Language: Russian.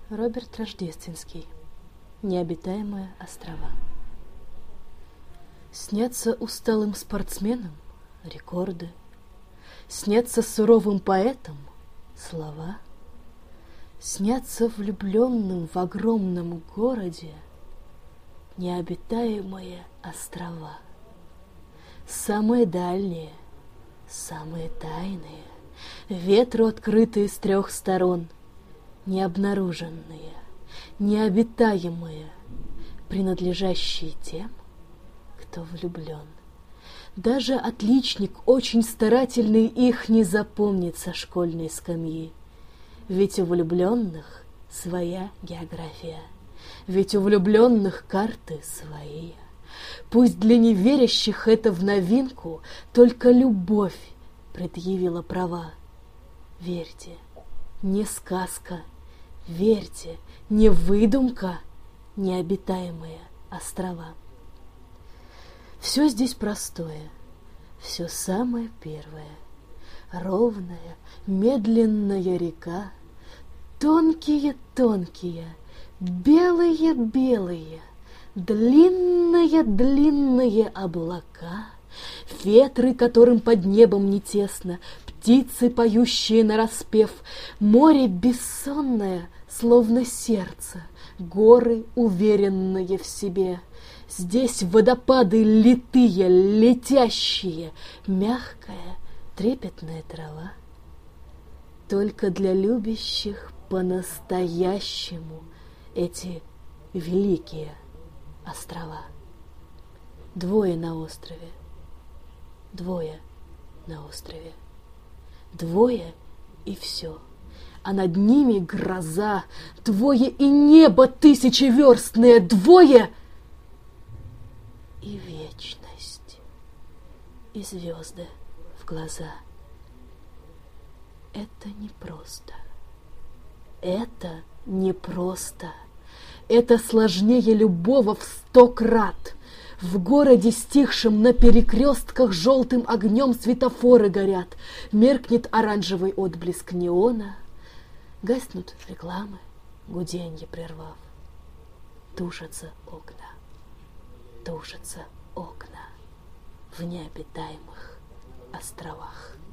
Роберт Рождественский. Необитаемые острова. Снятся усталым спортсменам рекорды, снятся суровым поэтам слова, снятся влюбленным в огромном городе необитаемые острова. Самые дальние, самые тайные, ветру открытые с 3 сторон, необнаруженные, необитаемые, принадлежащие тем, кто влюблен. Даже отличник, очень старательный, их не запомнит со школьной скамьи. Ведь у влюбленных своя география, ведь у влюбленных карты свои. Пусть для неверящих это в новинку, только любовь предъявила права. Верьте, не сказка, верьте, не выдумка, необитаемые острова. Все здесь простое, все самое первое. Ровная, медленная река, тонкие-тонкие, белые-белые, длинные-длинные облака, ветры, которым под небом не тесно, птицы, поющие нараспев, море бессонное, словно сердце, горы, уверенные в себе. Здесь водопады литые, летящие, мягкая, трепетная трава. Только для любящих по-настоящему эти великие острова. Двое на острове, двое на острове, двое и все. А над ними гроза, двое и небо тысячеверстное, двое и вечность, и звезды в глаза. Это непросто. Это непросто. Это сложнее любого в 100 крат. В городе, стихшем на перекрестках, желтым огнем светофоры горят. Меркнет оранжевый отблеск неона. Гаснут рекламы, гуденье прервав. Тушатся окна. Тушатся окна в необитаемых островах.